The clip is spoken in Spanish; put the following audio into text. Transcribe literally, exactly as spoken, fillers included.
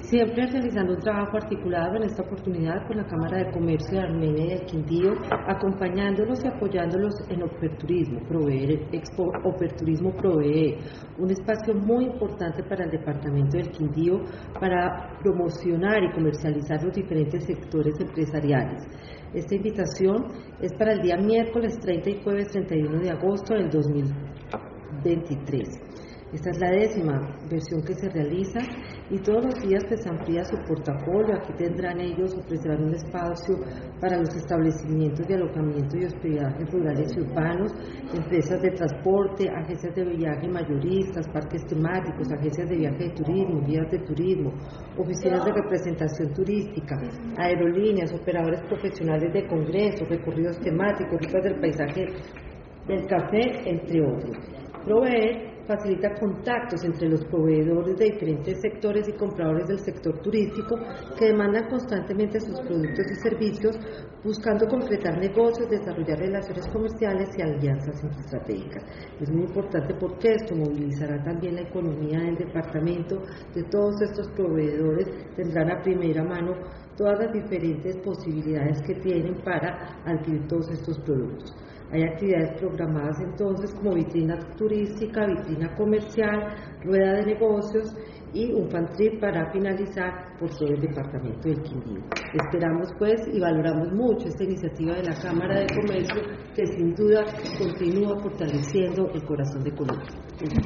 Siempre realizando un trabajo articulado en esta oportunidad con la Cámara de Comercio de Armenia y del Quindío, acompañándolos y apoyándolos en Operturismo, Proveer Expo, Operturismo Provee, un espacio muy importante para el departamento del Quindío para promocionar y comercializar los diferentes sectores empresariales. Esta invitación es para el día miércoles treinta y jueves treinta y uno de agosto del dos mil veintitrés. Esta es la décima versión que se realiza y todos los días que se amplía su portafolio. Aquí tendrán ellos, ofrecerán un espacio para los establecimientos de alojamiento y hospedaje rurales y urbanos, empresas de transporte, agencias de viaje mayoristas, parques temáticos, agencias de viaje de turismo, guías de turismo, oficinas de representación turística, aerolíneas, operadores profesionales de congresos, recorridos temáticos, rutas del paisaje del café, entre otros. Proveer facilita contactos entre los proveedores de diferentes sectores y compradores del sector turístico que demandan constantemente sus productos y servicios, buscando concretar negocios, desarrollar relaciones comerciales y alianzas estratégicas. Es muy importante porque esto movilizará también la economía del departamento. De todos estos proveedores tendrán a primera mano todas las diferentes posibilidades que tienen para adquirir todos estos productos. Hay actividades programadas entonces como vitrina turística, vitrina comercial, rueda de negocios y un fan trip para finalizar por todo el departamento del Quindío. Esperamos pues y valoramos mucho esta iniciativa de la Cámara de Comercio que sin duda continúa fortaleciendo el corazón de Colombia.